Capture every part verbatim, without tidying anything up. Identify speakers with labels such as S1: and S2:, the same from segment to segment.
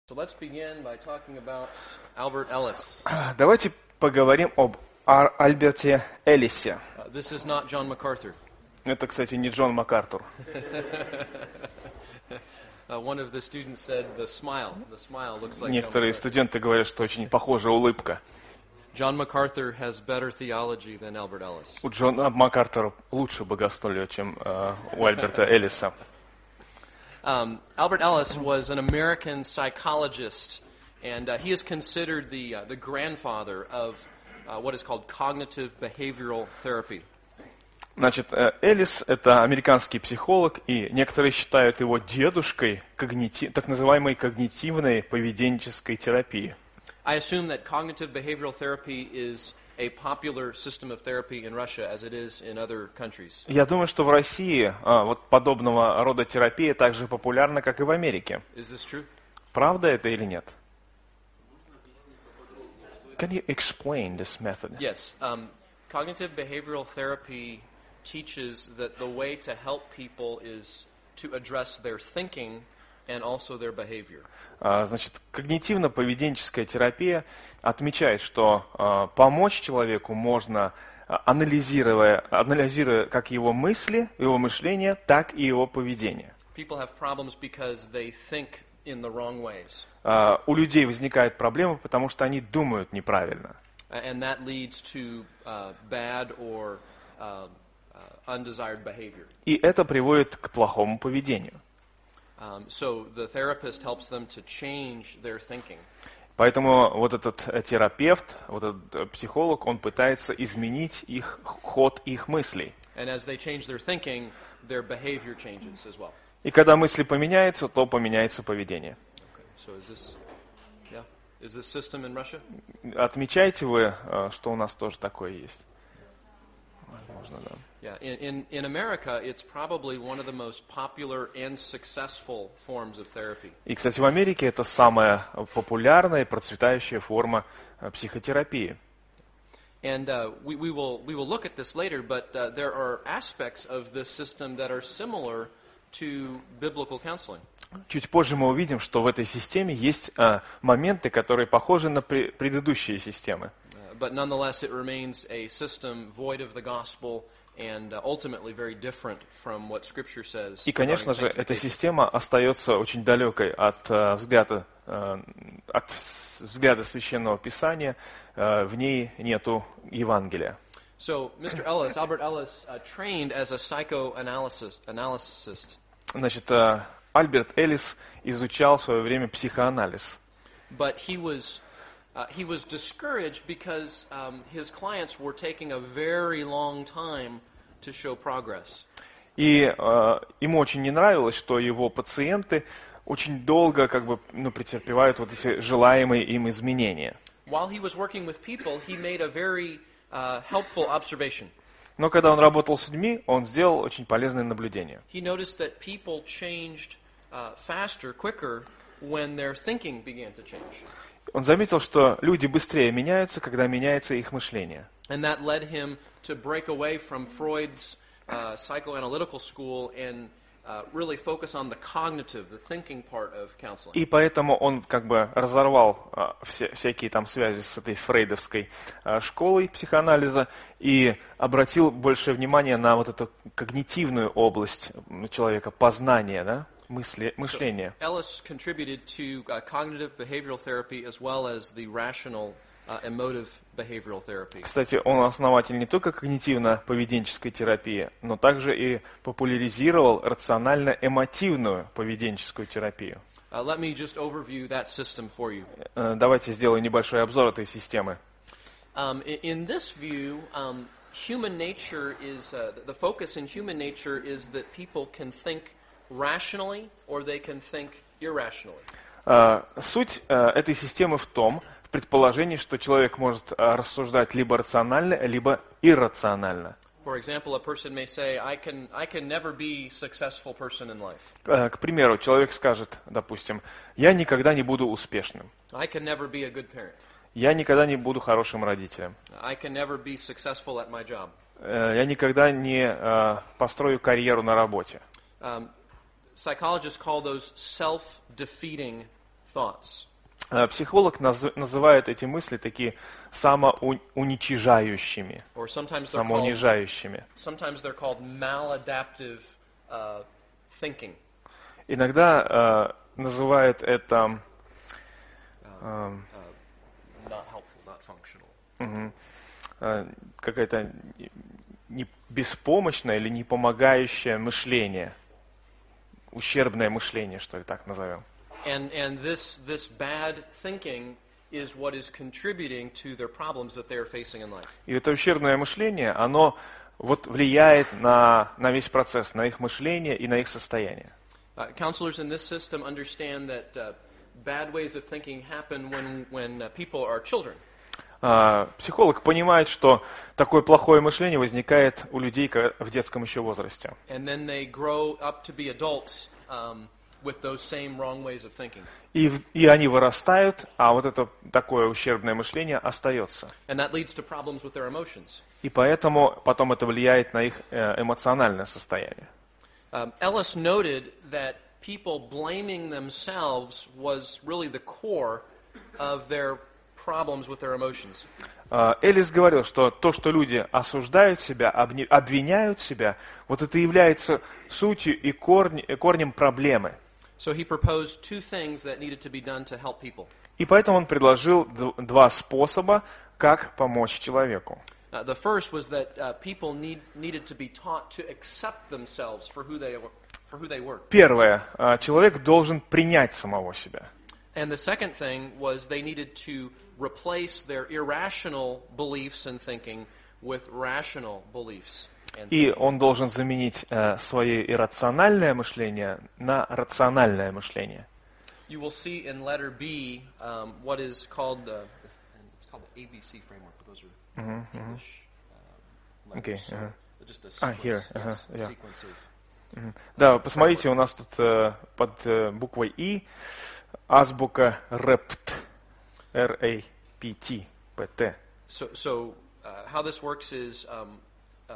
S1: So let's begin by talking about Albert Ellis.
S2: Давайте поговорим об Ар- Альберте Эллисе.
S1: Uh, this is not John MacArthur.
S2: Это, кстати, не Джон МакАртур.
S1: Uh, one of the students said the smile. The smile looks like John
S2: Некоторые
S1: MacArthur.
S2: студенты говорят, что очень похожа улыбка.
S1: John MacArthur has better theology than Albert Ellis.
S2: У Джона МакАртура лучше богословие, чем э, у Альберта Эллиса.
S1: Um, Albert Ellis was an American psychologist, and uh, he is considered the uh, the grandfather of uh, what is called cognitive behavioral therapy.
S2: Значит, э, Эллис — это американский психолог, и некоторые считают его дедушкой когнити... так называемой когнитивной поведенческой терапии.
S1: I assume that cognitive behavioral therapy is a popular system of therapy in Russia as it is in other countries.
S2: Я думаю, что в России а, вот подобного рода терапия так же популярна, как и в Америке.
S1: Is this true?
S2: Правда это или нет? Can you explain this method?
S1: Yes. Um, cognitive behavioral therapy teaches that the way to help people is to address their thinking and also their behavior.
S2: А, значит, когнитивно-поведенческая терапия отмечает, что а, помочь человеку можно, а, анализируя, анализируя как его мысли, его мышление, так и его поведение.
S1: People have problems because they think in the wrong ways.
S2: А, у людей возникают проблемы, потому что они думают неправильно.
S1: And that leads to uh, bad or uh, uh, undesired behavior.
S2: И это приводит к плохому поведению.
S1: Um, so the therapist helps them to change their thinking.
S2: Поэтому вот этот э, терапевт, вот этот э, психолог, он пытается изменить их ход их мыслей.
S1: And as they change their thinking, their behavior changes as well.
S2: И когда мысли поменяются, то поменяется поведение.
S1: Okay. So is this, yeah, is this system in Russia?
S2: Отмечаете вы, э, что у нас тоже такое есть? Возможно, да.
S1: Yeah, in, in, in America, it's probably one of the most popular and successful forms of therapy.
S2: И, кстати, в Америке это самая популярная и процветающая форма э, психотерапии.
S1: And uh, we, we will we will look at this later, but uh, there are aspects of this system that are similar to biblical counseling.
S2: Чуть позже мы увидим, что в этой системе есть э, моменты, которые похожи на пре- предыдущие системы.
S1: Uh, but nonetheless, it remains a system void of the gospel and uh, ultimately very different from what Scripture says.
S2: И, конечно же,
S1: regarding
S2: эта
S1: sanctification.
S2: система остается очень далекой от э, взгляда, э, от взгляда Священного Писания. Э, в ней нету Евангелия.
S1: So, Mister Ellis, Albert Ellis, uh, trained as a psychoanalyst, analyst,
S2: Значит, э, Альберт Эллис изучал в свое время психоанализ.
S1: but he was uh, he was discouraged because um, his clients were taking a very long time to show progress.
S2: И э, ему очень не нравилось, что его пациенты очень долго как бы, ну, претерпевают вот эти желаемые им изменения.
S1: While he was working with people, he made a very uh, helpful observation.
S2: Но когда он работал с людьми, он сделал очень полезное наблюдение.
S1: He noticed that people changed uh, faster, quicker, when their thinking began to change.
S2: Он заметил, что люди быстрее меняются, когда меняется их мышление.
S1: And that led him to break away from Freud's uh, psychoanalytical school and uh, really focus on the cognitive, the thinking part of counseling.
S2: И поэтому он как бы разорвал а, все, всякие там связи с этой фрейдовской а, школой психоанализа и обратил большее внимание на вот эту когнитивную область человека, познание, да, мысли, мышление.
S1: So Ellis contributed to uh, cognitive behavioral therapy as well as the rational uh, emotive behavioral therapy.
S2: Кстати, он основатель не только когнитивно-поведенческой терапии, но также и популяризировал рационально-эмотивную поведенческую терапию.
S1: Uh, let me just overview that system for you.
S2: Э, Давайте сделаю небольшой обзор этой системы.
S1: Um, in, in this view, um, human nature is, uh, the focus in human nature is that people can think rationally or they can think irrationally.
S2: Э, Суть э, этой системы в том, в предположении, что человек может э, рассуждать либо рационально, либо иррационально.
S1: For example, a person may say, I can, I can never be a successful person in life.
S2: Э, К примеру, человек скажет, допустим, «Я никогда не буду успешным»,
S1: I can never be a good parent.
S2: «Я никогда не буду хорошим родителем»,
S1: I can never be successful at my job.
S2: э, «Я никогда не э, построю карьеру на работе».
S1: Um, psychologists call those self-defeating thoughts.
S2: Психолог наз- называет эти мысли такие самоуничижающими,
S1: Or sometimes they're called,
S2: самоунижающими.
S1: sometimes they're called maladaptive uh, thinking.
S2: Иногда э, называют это э,
S1: Uh, not helpful, not functional.
S2: мгм, э, какое-то не- беспомощное или не помогающее мышление, ущербное мышление, что ли, так назовем.
S1: And and this this bad thinking is what is contributing to their problems that they are facing in life.
S2: И это ущербное мышление, оно вот влияет на, на весь процесс, на их мышление и на их состояние.
S1: Uh, counselors in this system understand that uh, bad ways of thinking happen when when uh, people are children.
S2: А, Психолог понимает, что такое плохое мышление возникает у людей ка- в детском еще возрасте.
S1: And then they grow up to be adults um, with those same wrong ways of thinking.
S2: И, в- и они вырастают, а вот это такое ущербное мышление остается.
S1: And that leads to problems with their emotions.
S2: И поэтому потом это влияет на их э, эмоциональное состояние.
S1: Um, Ellis noted that people blaming themselves was really the core of their problems with their emotions.
S2: А, Эллис говорил, что то, что люди осуждают себя, обни- обвиняют себя, вот это является сутью и корни- и корнем проблемы.
S1: So he proposed two things that needed to be done to help people.
S2: И поэтому он предложил д- два способа, как помочь человеку.
S1: Uh, the first was that uh, people need, needed to be taught to accept themselves for who they were. For who they were.
S2: Первое. а, Человек должен принять самого себя.
S1: And the second thing was they needed to replace their irrational beliefs and thinking with rational beliefs. And
S2: И
S1: thinking.
S2: он должен заменить э, свое иррациональное мышление на рациональное мышление.
S1: You will see in letter B um, what is called the it's it's called the A B C framework. But those are English um, letters.
S2: Okay,
S1: So
S2: uh-huh.
S1: just a
S2: Ah,
S1: sequence,
S2: here,
S1: yes,
S2: uh-huh,
S1: a
S2: yeah.
S1: sequence of
S2: Мгм. Да, посмотрите, у нас тут э, под э, буквой И азбука рэпт, эр эй пи ти, пи ти.
S1: So, so uh, how this works is um, uh,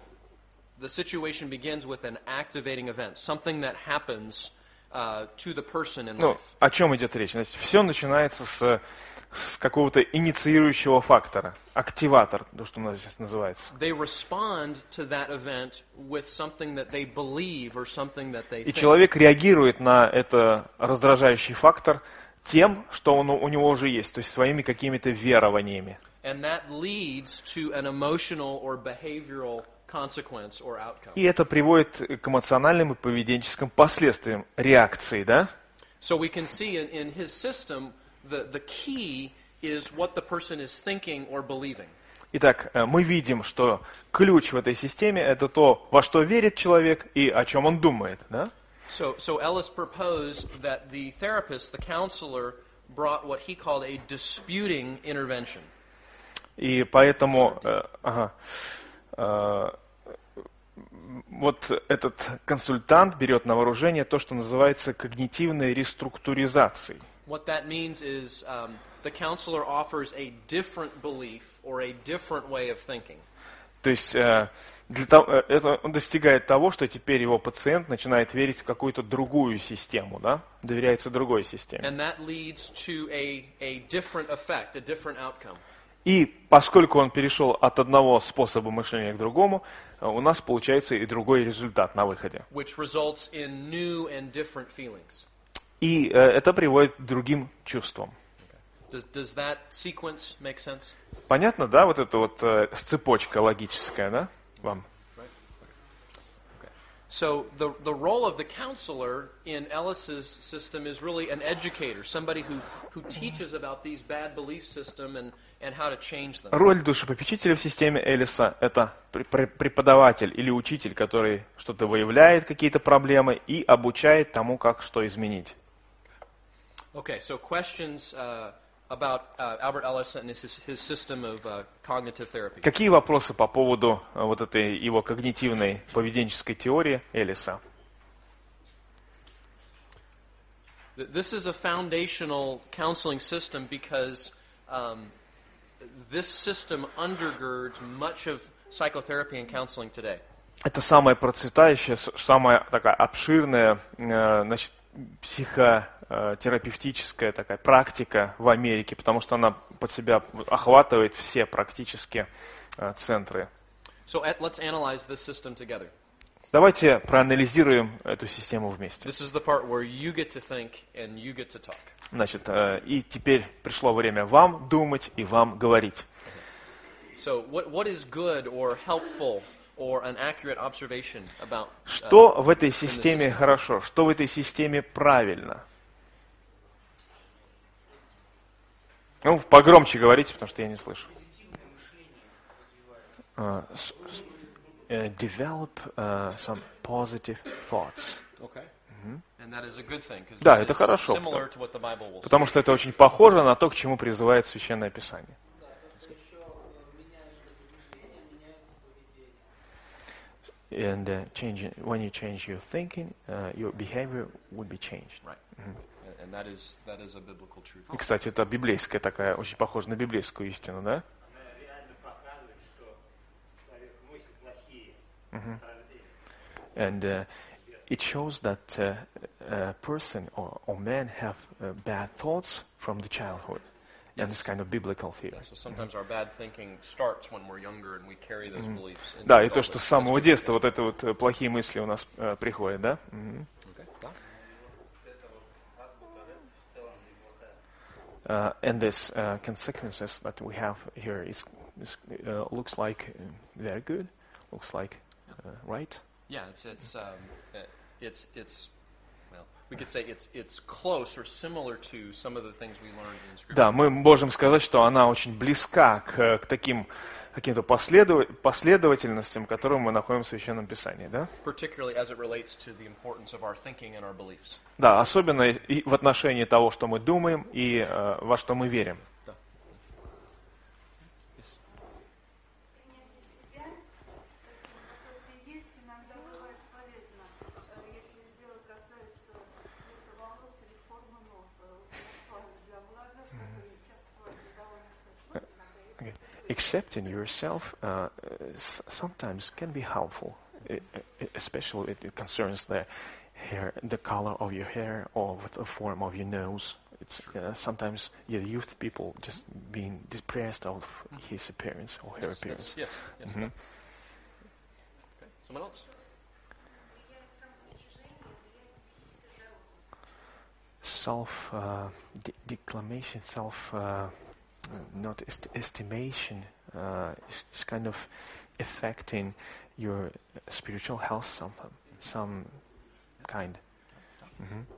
S1: the situation begins with an activating event, something that happens uh, to the person in
S2: Ну,
S1: life.
S2: о чем идет речь? Значит, все начинается с, с какого-то инициирующего фактора, активатор, то, что у нас здесь называется.
S1: They respond to that event with something that they believe or something that they
S2: И
S1: think.
S2: человек реагирует на это раздражающий фактор тем, что он, у него уже есть, то есть своими какими-то верованиями.
S1: And that leads to an emotional or behavioral consequence or outcome.
S2: И это приводит к эмоциональным и поведенческим последствиям реакции, да?
S1: So we can see in, in his system, the, the key is what the person is thinking or believing.
S2: Итак, э, мы видим, что ключ в этой системе – это то, во что верит человек и о чем он думает, да?
S1: So, so Ellis proposed that the therapist, the counselor, brought what he called a disputing intervention.
S2: И поэтому э, ага, э, вот этот консультант берет на вооружение то, что называется когнитивной реструктуризацией.
S1: What that means is um, the counselor offers a different belief or a different way of thinking.
S2: То есть э, для того, э, это, он достигает того, что теперь его пациент начинает верить в какую-то другую систему, да? Доверяется другой системе.
S1: And that leads to a, a different effect, a different outcome.
S2: И поскольку он перешел от одного способа мышления к другому, э, у нас получается и другой результат на выходе.
S1: Which results in new and different feelings.
S2: И э, это приводит к другим чувствам.
S1: Does, does that sequence make sense?
S2: Понятно, да, вот эта вот э, цепочка логическая, да, вам?
S1: Right? Okay. So the, the role of the counselor in Ellis's system is really an educator, somebody who, who teaches about these bad belief system and, and how to change them.
S2: Роль душепопечителя в системе Эллиса – это преподаватель или учитель, который что-то выявляет, какие-то проблемы, и обучает тому, как что изменить.
S1: Okay, so questions uh, about uh, Albert Ellis and his, his system of uh, cognitive therapy.
S2: Какие вопросы по поводу э, вот этой его когнитивной поведенческой теории Эллиса?
S1: Th- This is a foundational counseling system because um, this system undergirds much of psychotherapy and counseling today.
S2: Это самая процветающая, с- самая такая обширная, э, значит, психотерапевтическая такая практика в Америке, потому что она под себя охватывает все практически э, центры.
S1: So at, let's analyze this system together.
S2: Давайте проанализируем эту систему вместе.
S1: This is the part where you get to think and you get to talk.
S2: Значит, э, и теперь пришло время вам думать и вам говорить.
S1: So what, what is good or helpful or an accurate observation about, uh,
S2: Что в этой
S1: in the
S2: системе
S1: system?
S2: хорошо, что в этой системе правильно? Ну, погромче говорите, потому что я не слышу. Uh, s- s- uh, develop uh, some positive thoughts.
S1: Okay. And that is a good thing, because
S2: Да,
S1: that
S2: это
S1: is
S2: хорошо,
S1: similar to what the Bible will say.
S2: Потому что это очень похоже на то, к чему призывает Священное Писание. And uh, changing, when you change your thinking, uh, your behavior would be changed.
S1: Right. And- And that is that is a biblical truth.
S2: И, кстати, это библейская такая, очень похожа на библейскую истину, да? Мгм. And uh, it shows that uh, a person or, or man have uh, bad thoughts from the childhood. And this kind of biblical theory.
S1: So sometimes our bad thinking starts when we're younger and we carry those beliefs into
S2: Да, и то, что
S1: adulthood.
S2: с самого
S1: That's
S2: детства
S1: true.
S2: вот это вот э, плохие мысли у нас э, приходят, да? Мгм.
S1: Okay. Да.
S2: Uh, and this uh, consequences that we have here is, is uh, looks like uh, very good, looks like uh, right.
S1: Yeah, it's it's um, uh, it's it's well, we could say it's it's close or similar to some of the things we learned in Scripture.
S2: Да, мы можем сказать, что она очень близка к, к таким каким-то последов- последовательностям, которые мы находим в Священном Писании, да?
S1: Particularly as it relates to the importance of our thinking and our beliefs.
S2: Да, особенно и в отношении того, что мы думаем и э, во что мы верим.
S1: Да. Yes.
S3: Принятие себя, какой ты есть, иногда бывает полезно. Э, Если сделать красавицу цвета волос или формы носа, вот, для глаза, которые часто бывают довольно сложны, иногда и
S2: Accepting yourself uh, s- sometimes can be helpful, e- e- especially if it concerns the hair, the color of your hair, or with the form of your nose. It's uh, sometimes yeah, youth people just being depressed of his appearance or her
S1: Yes,
S2: appearance.
S1: that's- yes, yes.
S2: Mhm.
S1: Okay. Someone else?
S3: влияет самоуничижение, влияет психическое здоровье.
S2: Self uh, de- declamation, self uh, not est- estimation uh, is, is kind of affecting your spiritual health, some some kind. Mhm.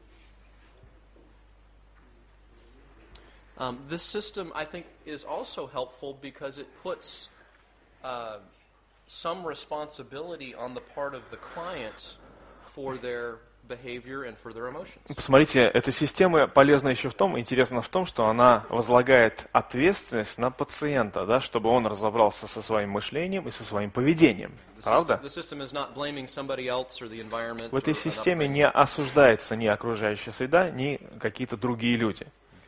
S1: Um, this system, I think, is also helpful because it puts uh, some responsibility on the part of the client for their behavior and for their emotions.
S2: Посмотрите, эта система полезна еще в том, интересно в том, что она возлагает ответственность на пациента, да, чтобы он разобрался со своим мышлением и со своим поведением.
S1: The
S2: Правда?
S1: system, the system is not blaming somebody else or the environment.
S2: В этой
S1: or an
S2: системе
S1: upbringing.
S2: не осуждается ни окружающая среда, ни какие-то другие люди.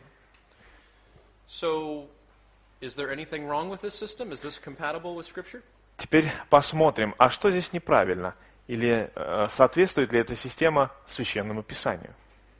S1: So, is there anything wrong with this system? Is this compatible with Scripture?
S2: Теперь посмотрим, а что здесь неправильно? Или э, соответствует ли эта система Священному Писанию?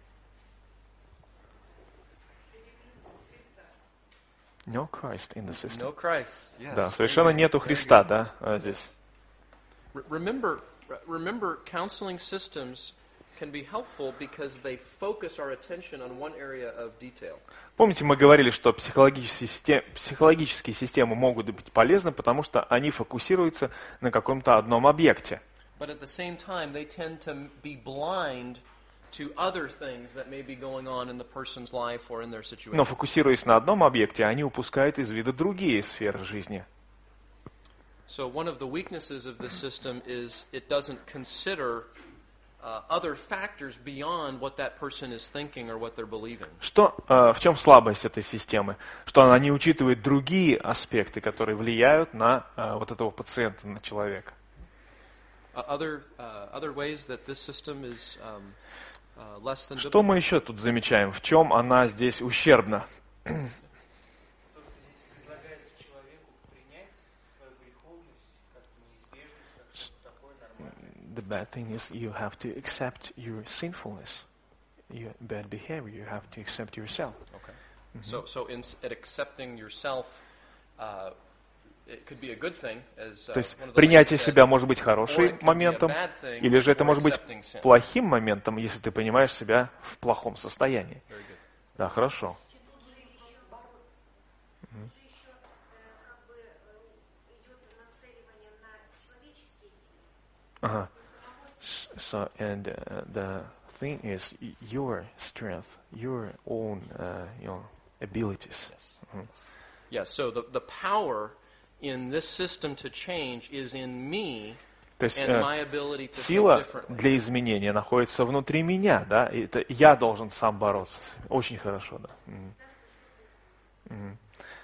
S2: No Christ in the system.
S1: No Christ. Yes.
S2: Да, совершенно
S1: Amen.
S2: нету
S1: Very
S2: Христа,
S1: good.
S2: да, э, здесь.
S1: Re- Remember, re- remember, counseling systems can be helpful because they focus our attention on one area of detail.
S2: Помните, мы говорили, что психологические, систем- психологические системы могут быть полезны, потому что они фокусируются на каком-то одном объекте.
S1: But at the same time, they tend to be blind to other things that may be going on in the person's life or in their situation.
S2: Но фокусируясь на одном объекте, они упускают из вида другие сферы жизни.
S1: So one of the weaknesses of this system is it doesn't consider uh, other factors beyond what that person is thinking or what they're believing.
S2: Что, э, в чем слабость этой системы? Что она не учитывает другие аспекты, которые влияют на э, вот этого пациента, на человека.
S1: Uh, other uh, other ways that this system is um, uh, less than
S2: Что
S1: biblical.
S2: мы еще тут замечаем? В чем она здесь ущербна?
S4: То, что здесь предлагается человеку принять свою греховность как неизбежность, как что-то такое нормальное.
S2: The bad thing is you have to accept your sinfulness. your bad behavior. You have to accept yourself.
S1: Okay. So, so in, at accepting yourself, uh, it could be a good thing, as uh,
S2: То есть
S1: one of the
S2: принятие
S1: ladies said,
S2: себя может быть
S1: or it
S2: хорошим
S1: can be a
S2: моментом,
S1: bad thing
S2: или же это
S1: for
S2: может быть
S1: accepting sin.
S2: плохим моментом, если ты понимаешь себя в плохом состоянии.
S1: Very good.
S2: Да, хорошо.
S5: Тут же еще бороться. Тут же еще э, как бы э, идет нацеливание на человеческие силы.
S2: Ага. So, and uh, the thing is y- your strength, your own uh, you know, abilities.
S1: Yes. Yes. So the the power in this system to change is in me
S2: То есть
S1: and
S2: э,
S1: my ability to think
S2: сила
S1: differently.
S2: для изменения находится внутри меня, да, и это я должен сам бороться. Очень хорошо, да. Мгм. Мгм.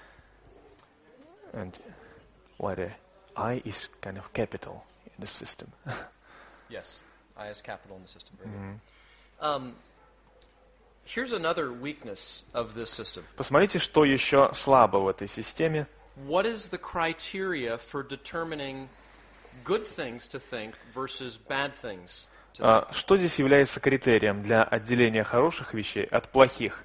S2: And what I is kind of capital in the system.
S1: Yes. I as capital in the system. Very good. Um, here's another weakness of this system.
S2: Посмотрите, что еще слабо в этой системе.
S1: What is the criteria for determining good things to think versus bad things to think?
S2: А, Что здесь является критерием для отделения хороших вещей от плохих?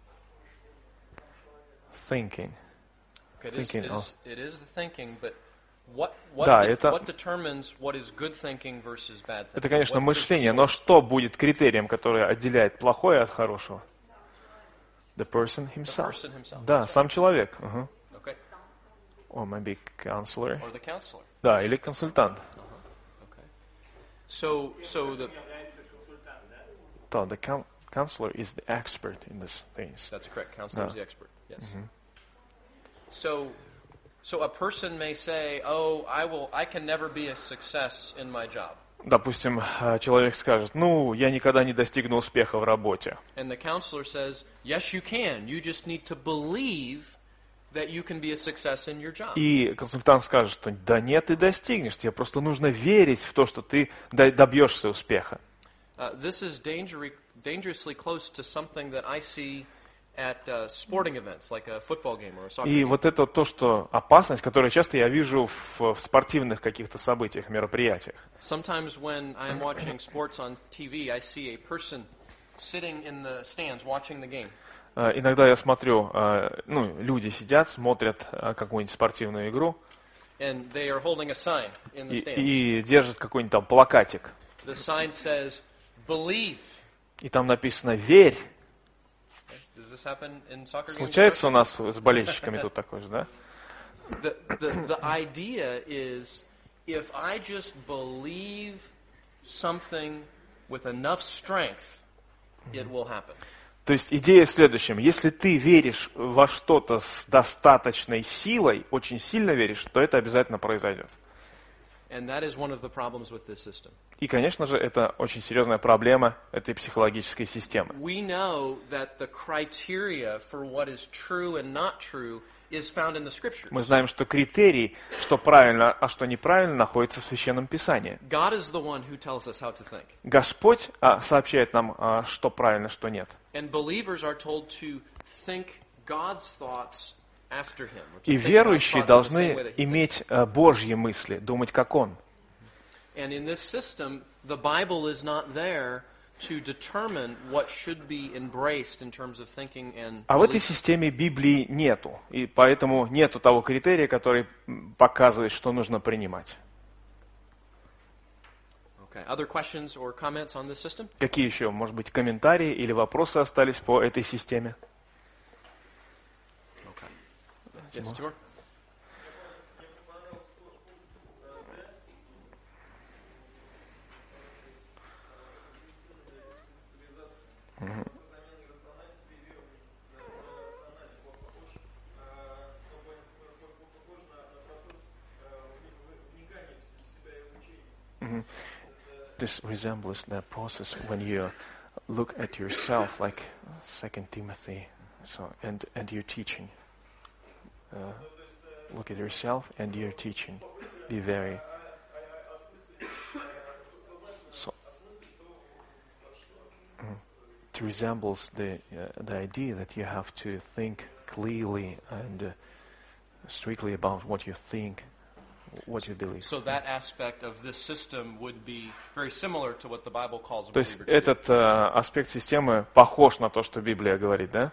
S2: Thinking.
S1: Okay, it, is,
S2: thinking,
S1: it, is, it is the thinking, but what what,
S2: Да,
S1: de-
S2: это-
S1: what determines what is good thinking versus bad thinking?
S2: Это, конечно,
S1: What is the
S2: мышление,
S1: source?
S2: но что будет критерием, который отделяет плохое от хорошего? The person
S1: The
S2: himself.
S1: person himself.
S2: Да, сам человек. Ага.
S1: Okay.
S2: Or maybe counselor.
S1: Or the counselor.
S2: Да, или консультант.
S1: Okay. So so the
S2: Да, the coun- counselor is the expert in these things.
S1: that's correct. Counselor is
S2: Да.
S1: the expert. Yes. So so a person may say, "Oh, I will I can never be a success in my job."
S2: Допустим, э, человек скажет, ну, я никогда не достигну успеха в работе.
S1: And the counselor says, "Yes, you can. You just need to believe that you can be a success in your job."
S2: И консультант скажет, что да нет, ты достигнешь, тебе просто нужно верить в то, что ты д- добьешься успеха.
S1: Uh, this is dangerously, dangerously close to something that I see at uh, sporting events, like a football game or a soccer
S2: И
S1: game.
S2: вот это то, что опасность, которую часто я вижу в, в спортивных каких-то событиях, мероприятиях.
S1: Sometimes when I'm watching sports on T V, I see a person sitting in the stands watching the game.
S2: Э, Иногда я смотрю, э, ну, люди сидят, смотрят э, какую-нибудь спортивную игру
S1: And they are holding a sign in the
S2: и,
S1: stands.
S2: и держат какой-нибудь там плакатик.
S1: The sign says, "Believe."
S2: И там написано «Верь».
S1: Does this happen in soccer games?
S2: Случается у нас с болельщиками тут такое же, да?
S1: The, the, the idea is, if I just believe something with enough strength, it will happen.
S2: То есть идея в следующем. Если ты веришь во что-то с достаточной силой, очень сильно веришь, то это обязательно произойдет.
S1: And that is one of the problems with this system.
S2: И, конечно же, это очень серьезная проблема этой психологической системы.
S1: We know that the criteria for what is true and not true is found in the scriptures.
S2: Мы знаем, что критерий, что правильно, а что неправильно, находится в Священном Писании.
S1: God is the one who tells us how to think.
S2: Господь а, сообщает нам, а, что правильно, что нет.
S1: And believers are told to think God's thoughts after him. or to
S2: И
S1: think God's
S2: верующие
S1: thoughts in the same way
S2: должны
S1: that he thinks.
S2: иметь а, Божьи мысли, думать как Он.
S1: And in this system, the Bible is not there to determine what should be embraced in terms of thinking and
S2: А в этой
S1: belief.
S2: системе Библии нету, и поэтому нету того критерия, который м, показывает, что нужно принимать.
S1: Okay. Other questions or comments on this system?
S2: Какие еще, может быть, комментарии или вопросы остались по этой системе?
S1: Okay. Yes, Timur?
S2: This resembles the process when you look at yourself, like Second Timothy, so and and your teaching. Uh, look at yourself and your teaching. Be very. So. Mm. It resembles the uh, the idea that you have to think clearly and uh, strictly about what you think, what you believe.
S1: So that aspect of this system would be very similar to what the Bible calls a
S2: То есть
S1: believer to do.
S2: этот э, аспект системы похож на то, что Библия говорит, да?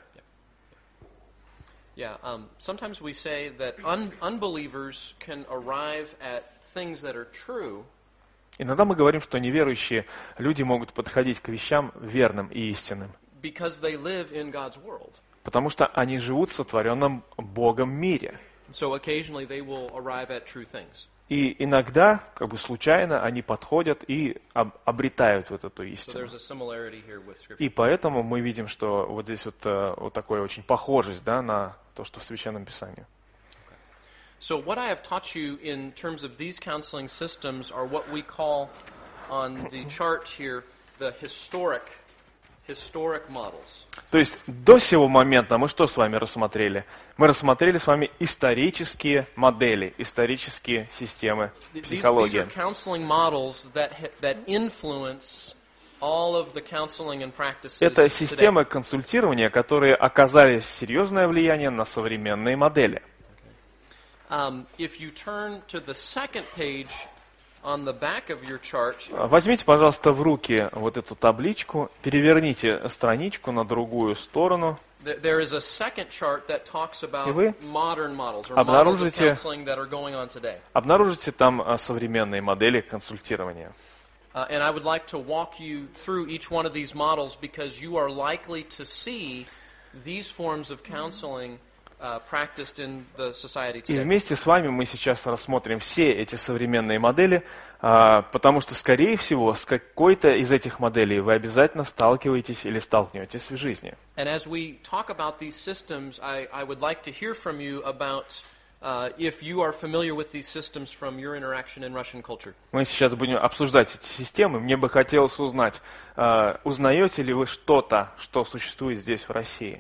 S1: Yeah, um, sometimes we say that un- unbelievers can arrive at things that are true
S2: Иногда мы говорим, что неверующие люди могут подходить к вещам верным и истинным,
S1: because they live in God's world.
S2: потому что они живут в сотворенном Богом мире.
S1: So occasionally they will arrive at true things.
S2: И иногда, как бы случайно, они подходят и об- обретают вот эту
S1: So
S2: истину.
S1: there's a similarity here with Scripture.
S2: И поэтому мы видим, что вот здесь вот, э, вот такая очень похожесть, да, на то, что в Священном Писании.
S1: So what I have taught you in terms of these counseling systems are what we call on the chart here the historic historic models.
S2: То есть до сего момента мы что с вами рассмотрели? Мы рассмотрели с вами исторические модели, исторические системы
S1: These, these are
S2: психологии.
S1: counseling models that ha- that influence all of the counseling and practices
S2: Это
S1: today.
S2: системы консультирования, которые оказали серьезное влияние на современные модели.
S1: Um, if you turn to the second page on the back of your chart,
S2: Возьмите, пожалуйста, в руки вот эту табличку, переверните страничку на другую сторону.
S1: th- there is a second chart that talks about
S2: И вы
S1: modern models or models of
S2: обнаружите-
S1: counseling that are going on today.
S2: Обнаружите там а, современные модели консультирования.
S1: Uh, and I would like to walk you through each one of these models because you are likely to see these forms of counseling uh, practiced in the society
S2: И
S1: today.
S2: вместе с вами мы сейчас рассмотрим все эти современные модели, а, потому что, скорее всего, с какой-то из этих моделей вы обязательно сталкиваетесь или сталкиваетесь в жизни.
S1: And as we talk about these systems, I, I would like to hear from you about uh, if you are familiar with these systems from your interaction in Russian culture.
S2: Мы сейчас будем обсуждать эти системы. Мне бы хотелось узнать, а, узнаете ли вы что-то, что существует здесь, в России?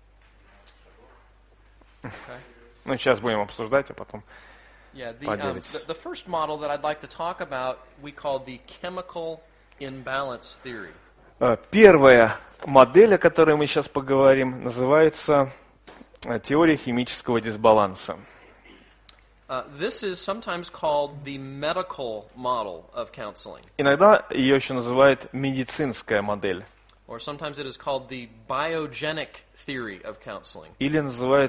S1: Okay.
S2: Ну, сейчас будем обсуждать, а потом...
S1: Yeah, the, um,
S2: Поделитесь.
S1: the, the first model that I'd like to talk about we call the chemical imbalance theory.
S2: А, Первая модель, о которой мы сейчас поговорим, называется а, теория химического дисбаланса.
S1: Uh, this is sometimes called the medical model of counseling,
S2: Иногда ее еще называют медицинская модель.
S1: or sometimes it is called the biogenic theory of counseling,
S2: Или называют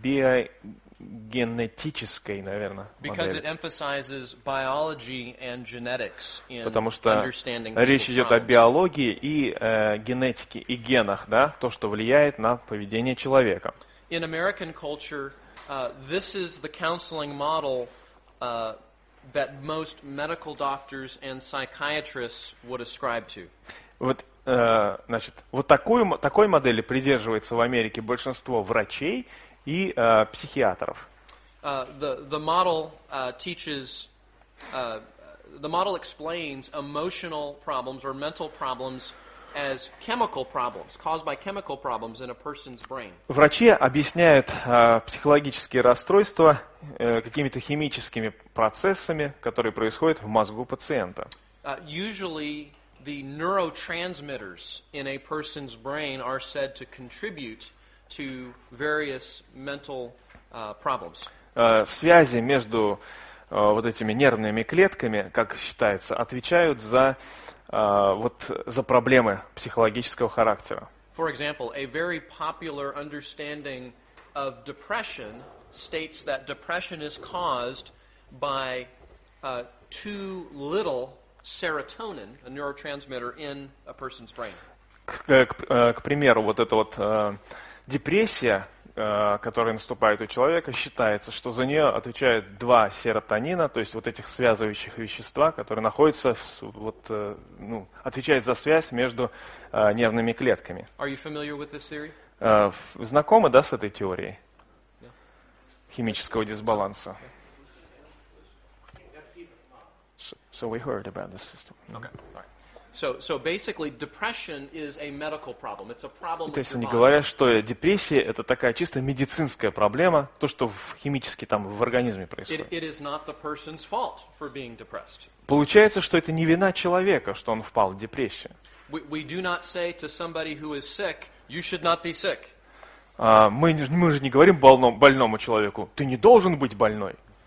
S2: биогенетической, наверное,
S1: because it
S2: модель.
S1: emphasizes biology and genetics in
S2: Потому что
S1: understanding
S2: речь
S1: people's
S2: идет о
S1: problems.
S2: биологии и э, генетике, и генах, да, то, что влияет на поведение человека.
S1: In American culture, uh, this is the counseling model uh, that most medical doctors and psychiatrists would ascribe to.
S2: Вот, э, значит, вот такую, мо- такой модели придерживается в Америке большинство врачей и э, психиатров.
S1: Uh, the the model uh, teaches, uh, the model explains emotional problems or mental problems as chemical problems caused by chemical problems in a person's brain.
S2: Врачи объясняют э, психологические расстройства э, какими-то химическими процессами, которые происходят в мозгу пациента.
S1: Uh, usually, the neurotransmitters in a person's brain are said to contribute to various mental uh, problems.
S2: Э, связи между э, вот этими нервными клетками, как считается, отвечают за, э, вот, за проблемы психологического характера.
S1: For example, a very popular understanding of depression states that depression is caused by uh, too little serotonin, a neurotransmitter, in a person's brain.
S2: К, к- э, к примеру, вот эта вот э, депрессия, э, которая наступает у человека, считается, что за нее отвечают два серотонина, то есть вот этих связывающих вещества, которые находятся, в, вот, э, ну, отвечают за связь между э, нервными клетками.
S1: Are you familiar with this theory?
S2: Э, в- знакомы, да, с этой теорией химического дисбаланса? So, so we heard about this system.
S1: Okay. All right. So, so basically, depression is a medical problem. It's a problem
S2: То
S1: with
S2: есть
S1: your
S2: они
S1: body.
S2: говорят, что депрессия это такая чисто медицинская проблема, то, что в- химически там в организме
S1: It,
S2: происходит.
S1: it is not the person's fault for being depressed.
S2: Получается, что это не вина человека, что он впал в депрессию.
S1: We, we do not say to somebody who is sick, you should not be sick.
S2: А, мы, не- мы же не говорим больному, больному человеку, ты не должен быть больной.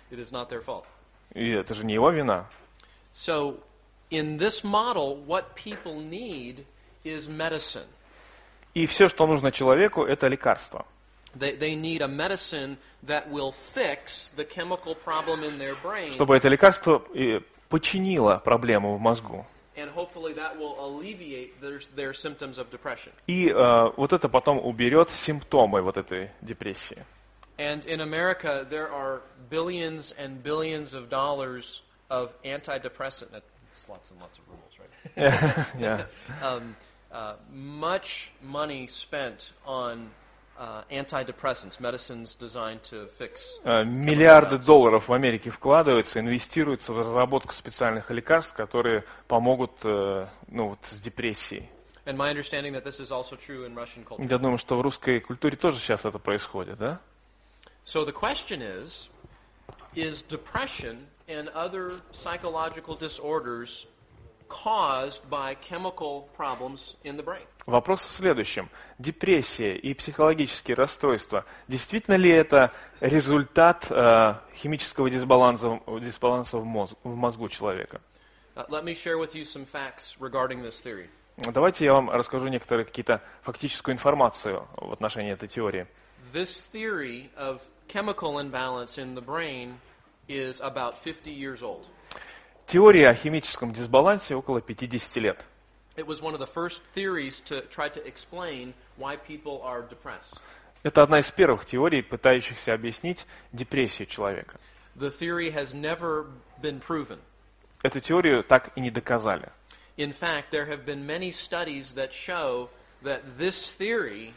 S1: It is not their fault.
S2: И это же не его вина.
S1: So, in this model, what people need is medicine.
S2: И все, что нужно человеку, это лекарство.
S1: They, they need a medicine that will fix the chemical problem in their brain,
S2: Чтобы это лекарство и починило проблему в мозгу.
S1: and hopefully that will alleviate their, their symptoms of depression.
S2: И э, вот это потом уберет симптомы вот этой депрессии.
S1: And in America, there are billions and billions of dollars of antidepressant. That's lots and lots of rubles, right?
S2: Yeah.
S1: um, uh, much money spent on uh, antidepressants, medicines designed to fix.
S2: Э, Миллиарды долларов в Америке вкладываются, инвестируются в разработку специальных лекарств, которые помогут э, ну, вот, с депрессией.
S1: And my understanding that this is also true in Russian culture.
S2: Я думаю, что в русской культуре тоже сейчас это происходит, да?
S1: So the question is, is depression and other psychological disorders caused by chemical problems in the brain?
S2: Вопрос в следующем. Депрессия и психологические расстройства, действительно ли это результат э, химического дисбаланса, дисбаланса в, мозг, в мозгу человека?
S1: Uh, let me share with you some facts regarding this theory.
S2: Давайте я вам расскажу некоторые какие-то фактическую информацию в отношении этой теории.
S1: This theory of chemical imbalance in the brain is about fifty years old.
S2: Теория о химическом дисбалансе около пятидесяти лет.
S1: It was one of the first theories to try to explain why people are depressed.
S2: Это одна из первых теорий, пытающихся объяснить депрессию человека.
S1: The theory has never been proven.
S2: Эту теорию так и не доказали.
S1: In fact, there have been many studies that show that this theory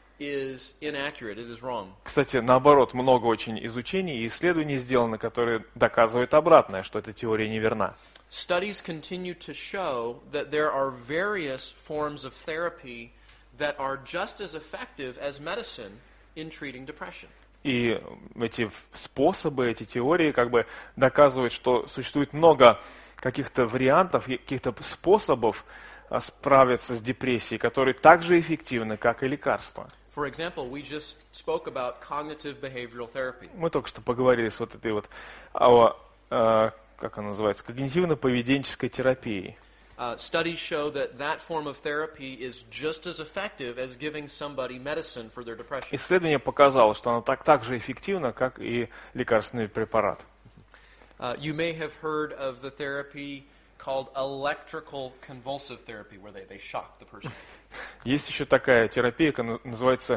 S1: is inaccurate, it is wrong.
S2: Кстати, наоборот, много очень изучений и исследований сделано, которые доказывают обратное, что эта теория неверна.
S1: Studies continue to show that there are various forms of therapy that are just as effective as medicine in treating depression.
S2: И эти способы, эти теории как бы доказывают, что существует много каких-то вариантов, каких-то способов справиться с депрессией, которые так же эффективны, как и лекарства.
S1: For example, we just spoke about cognitive behavioral therapy.
S2: Мы только что поговорили с вот этой вот, о, э, как она называется, когнитивно-поведенческой терапией.
S1: Uh, studies show that that form of therapy is just as effective as giving somebody medicine for their depression.
S2: Исследование показало, что она так, так же эффективна, как и лекарственный препарат.
S1: Uh, you may have heard of the therapy called electrical convulsive therapy, where they, they shock the person.
S2: Есть еще такая терапия, которая называется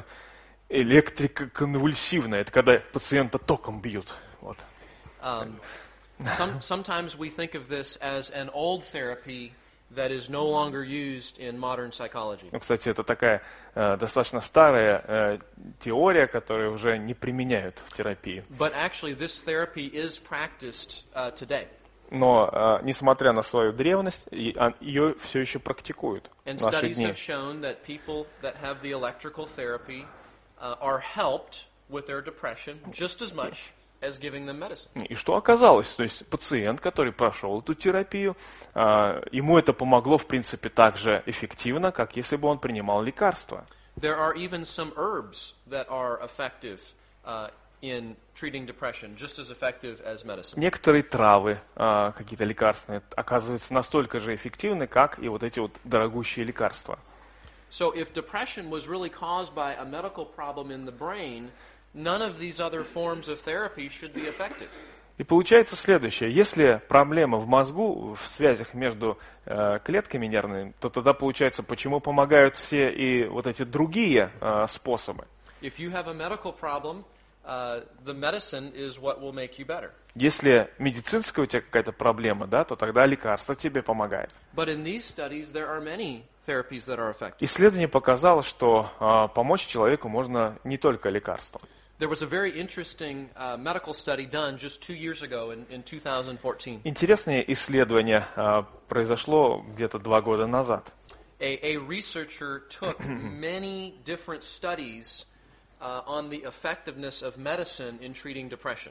S2: электроконвульсивная. Это когда пациента током бьют. Вот.
S1: Um, some, sometimes we think of this as an old therapy that is no longer used in modern psychology.
S2: Ну, кстати, это такая э, достаточно старая э, теория, которую уже не применяют в терапии.
S1: But actually, this therapy is practiced uh, today.
S2: Но, э, несмотря на свою древность, и, а, ее все еще практикуют в
S1: And
S2: наши
S1: studies
S2: дни.
S1: have shown that people that have the electrical therapy uh, are helped with their depression just as much as giving them medicine.
S2: И что оказалось? То есть пациент, который прошел эту терапию, э, ему это помогло, в принципе, так же эффективно, как если бы он принимал лекарства.
S1: There are even some herbs that are effective uh, in treating depression, just as effective as medicine.
S2: Некоторые травы, э, какие-то лекарственные, оказываются настолько же эффективны, как и вот эти вот дорогущие лекарства.
S1: So if depression was really caused by a medical problem in the brain, none of these other forms of therapy should be effective.
S2: И получается следующее. Если проблема в мозгу, в связях между э, клетками нервными, то тогда получается, почему помогают все и вот эти другие э, способы.
S1: If you have a medical problem, uh, the medicine is what will make you better.
S2: Если медицинская у тебя какая-то проблема, да, то тогда лекарство тебе помогает.
S1: But in these studies, there are many therapies that are effective.
S2: Исследование показало, что э, помочь человеку можно не только лекарством.
S1: There was a very interesting uh, medical study done just two years ago in, in two thousand fourteen.
S2: Интересное исследование э, произошло где-то два года назад.
S1: A, a researcher took many different studies uh, on the effectiveness of medicine in treating depression.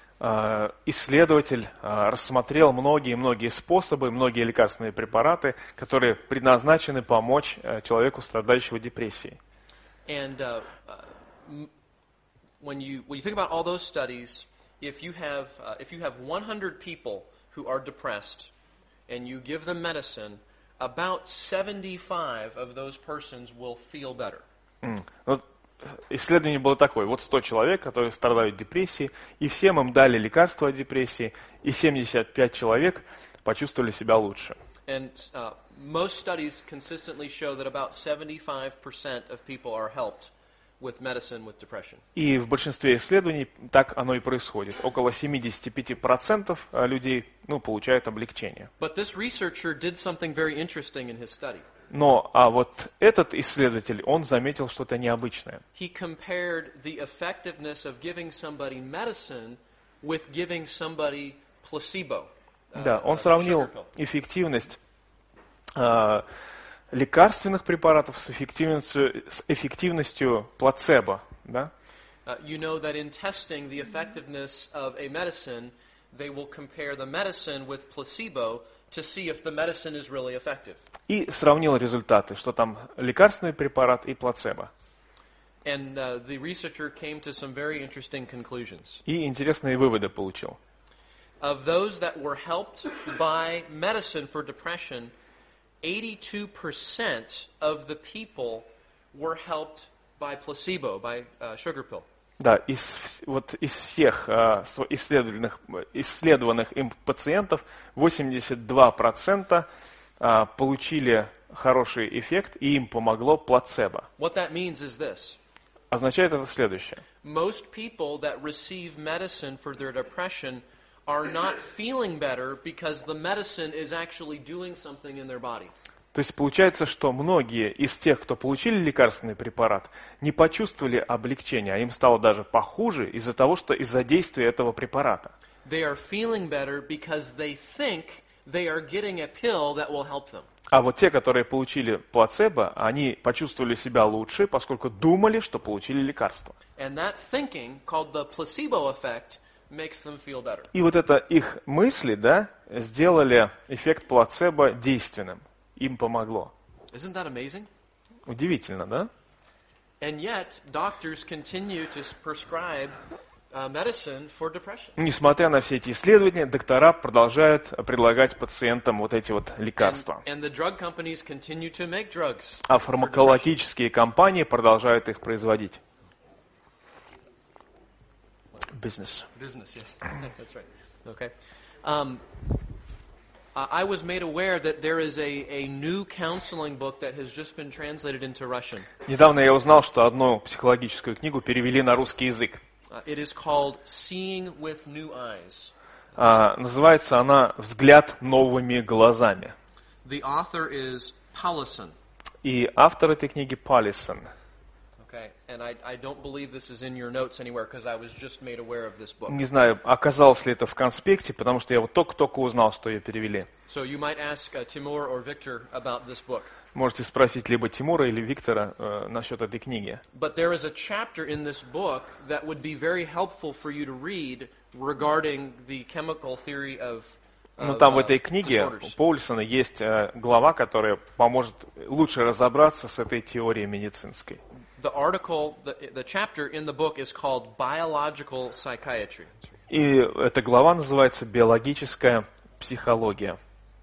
S2: Э, исследователь э, рассмотрел многие-многие способы, многие лекарственные препараты, которые предназначены помочь э, человеку, страдающему депрессией.
S1: And uh, uh, m- when you when you think about all those studies, if you have uh, if you have one hundred people who are depressed, and you give them medicine, about seventy-five of those persons will feel better.
S2: М. Вот исследование было такое. Вот сто человек, которые страдают депрессией, и всем им дали лекарства от депрессии, и семьдесят пять человек почувствовали себя лучше.
S1: And uh, most studies consistently show that about seventy-five percent of people are helped with medicine with depression.
S2: И в большинстве исследований так оно и происходит. Около семьдесят пять процентов людей ну, получают облегчение.
S1: But this researcher did something very interesting in his study.
S2: Но а вот этот исследователь, он заметил что-то необычное.
S1: He compared the effectiveness of giving somebody medicine with giving somebody placebo. uh,
S2: Да, он
S1: uh,
S2: сравнил
S1: sugar pill.
S2: эффективность э, лекарственных препаратов с эффективностью, с эффективностью плацебо. Да?
S1: Uh, you know that in testing the effectiveness of a medicine, they will compare the medicine with placebo to see if the medicine is really effective.
S2: И сравнил результаты, что там лекарственный препарат и плацебо.
S1: And uh, the researcher came to some very interesting conclusions.
S2: И интересные выводы получил.
S1: Of those that were helped by medicine for depression, eighty-two percent of the people were helped by placebo, by uh, sugar pill.
S2: Да, из, вс- вот из всех э, св- исследованных, исследованных им пациентов восемьдесят два процента э, получили хороший эффект, и им помогло плацебо.
S1: What that means is this.
S2: Означает это следующее.
S1: Most people that receive medicine for their depression are not feeling better because the medicine is actually doing something in their body.
S2: То есть получается, что многие из тех, кто получили лекарственный препарат, не почувствовали облегчения, а им стало даже похуже из-за того, что из-за действия этого препарата.
S1: They are feeling better because they think they are getting a pill that will help them.
S2: А вот те, которые получили плацебо, они почувствовали себя лучше, поскольку думали, что получили лекарство.
S1: And that thinking, called the placebo effect, makes them feel better.
S2: И вот это их мысли, да, сделали эффект плацебо действенным. Им помогло.
S1: Isn't that amazing?
S2: Удивительно, да?
S1: And yet, doctors continue to s- prescribe uh, medicine for depression.
S2: Несмотря на все эти исследования, доктора продолжают предлагать пациентам вот эти вот
S1: And,
S2: лекарства.
S1: and the drug companies continue to make drugs.
S2: А
S1: for depression.
S2: фармакологические компании продолжают их производить. Business.
S1: Business, yes. That's right. Okay. Um, I I was made aware that there is a, a new counseling book that has just been translated into Russian.
S2: Недавно я узнал, что одну психологическую книгу перевели на русский язык.
S1: Uh, it is called Seeing with New Eyes.
S2: А, называется она «Взгляд новыми глазами».
S1: The author is Paulison.
S2: И автор этой книги Палисон.
S1: Okay, and I, I don't believe this is in your notes anywhere because I was just made aware of this book.
S2: Не знаю, оказалось ли это в конспекте, потому что я вот только-только узнал, что ее перевели.
S1: So you might ask uh, Timur or Victor about this book.
S2: Можете спросить либо Тимура или Виктора э, насчет этой книги.
S1: But there is a chapter in this book that would be very helpful for you to read regarding the chemical theory of,
S2: Но
S1: of
S2: там в
S1: uh,
S2: этой книге у
S1: disorders.
S2: Поульсона есть э, глава, которая поможет лучше разобраться с этой теорией медицинской.
S1: The article, the, the chapter in the book is called Biological Psychiatry.
S2: И эта глава называется «Биологическая психология».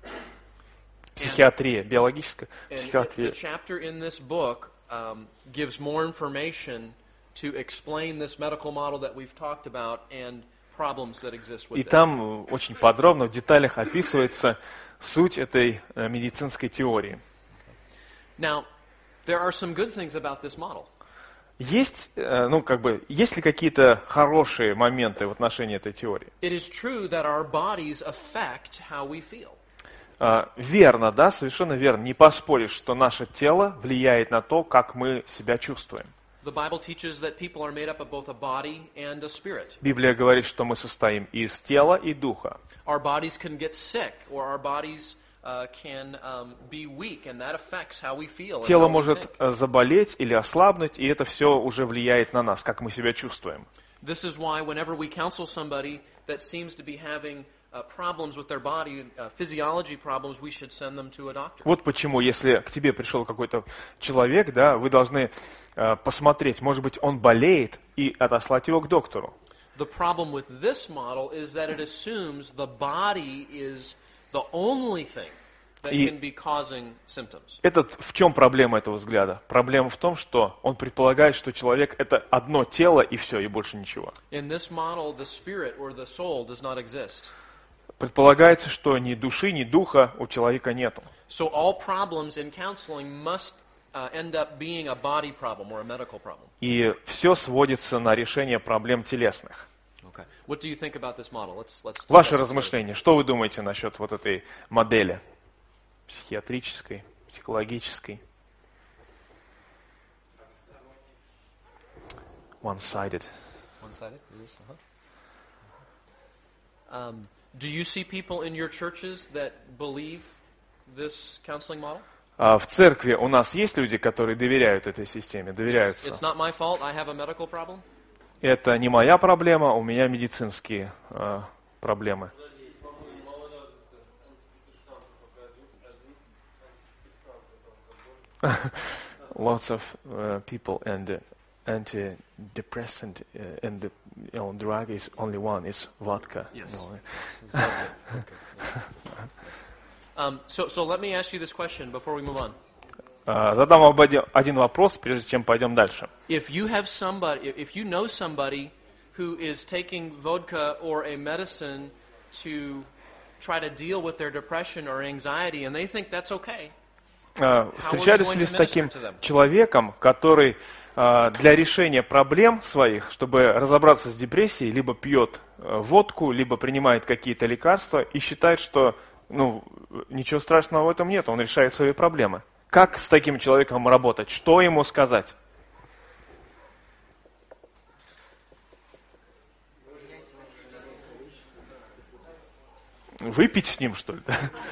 S2: Психиатрия, биологическая
S1: And it-
S2: психиатрия.
S1: the chapter in this book um, gives more information to explain this medical model that we've talked about and problems that exist with
S2: И
S1: it.
S2: там очень подробно, в деталях описывается суть этой э, медицинской теории.
S1: Now, there are some good things about this model.
S2: Есть, э, ну, как бы, есть ли какие-то хорошие моменты в отношении этой теории?
S1: It is true that our bodies affect how we feel.
S2: А, верно, да, совершенно верно. Не поспоришь, что наше тело влияет на то, как мы себя чувствуем.
S1: The Bible teaches that people are made up of both a body and a spirit.
S2: Библия говорит, что мы состоим из тела и духа.
S1: Our bodies can get sick, or our bodies uh, can um, be weak, and that affects how we feel. and
S2: Тело
S1: how we
S2: может
S1: think.
S2: э, заболеть или ослабнуть, и это все уже влияет на нас, как мы себя чувствуем.
S1: This is why whenever we counsel somebody that seems to be having uh, problems with their body, uh, physiology problems, we should send them to a doctor.
S2: Вот почему, если к тебе пришел какой-то человек, да, вы должны э, посмотреть, может быть, он болеет, и отослать его к доктору.
S1: The problem with this model is that it assumes the body is the only thing that
S2: И-
S1: can be causing symptoms.
S2: Этот, в чем проблема этого взгляда? Проблема в том, что он предполагает, что человек – это одно тело и все, и больше ничего.
S1: In this model, the spirit or the soul does not exist.
S2: Предполагается, что ни души, ни духа у человека нету.
S1: So all problems in counseling must uh, end up being a body problem or a medical problem.
S2: И все сводится на решение проблем телесных.
S1: Okay. What do you think about this model? Let's let's.
S2: Ваши
S1: discuss it.
S2: размышления, что вы думаете насчет вот этой модели? Психиатрической, психологической? One-sided.
S1: One-sided. It is. Uh-huh. Um, do you see people in your churches that believe this counseling model?
S2: А в церкви у нас есть люди, которые доверяют этой системе,
S1: It's
S2: доверяются.
S1: not my fault. I have a medical problem.
S2: Это не моя проблема, у меня медицинские э, проблемы. Lots of uh, people and uh, antidepressant uh, and the you know, drug is only one, is vodka.
S1: Yes.
S2: You know.
S1: Okay. Okay. Um, so, so let me ask you this question before we move on.
S2: А, Задам вам один- один вопрос, прежде чем пойдем дальше.
S1: If you have somebody, if you know somebody who is taking vodka or a medicine to try to deal with their depression or anxiety, and they think that's okay,
S2: А, Встречались ли с таким человеком, который а, для решения проблем своих, чтобы разобраться с депрессией, либо пьет а, водку, либо принимает какие-то лекарства и считает, что ну, ничего страшного в этом нет, он решает свои проблемы? Как с таким человеком работать? Что ему сказать? Выпить с ним, что ли?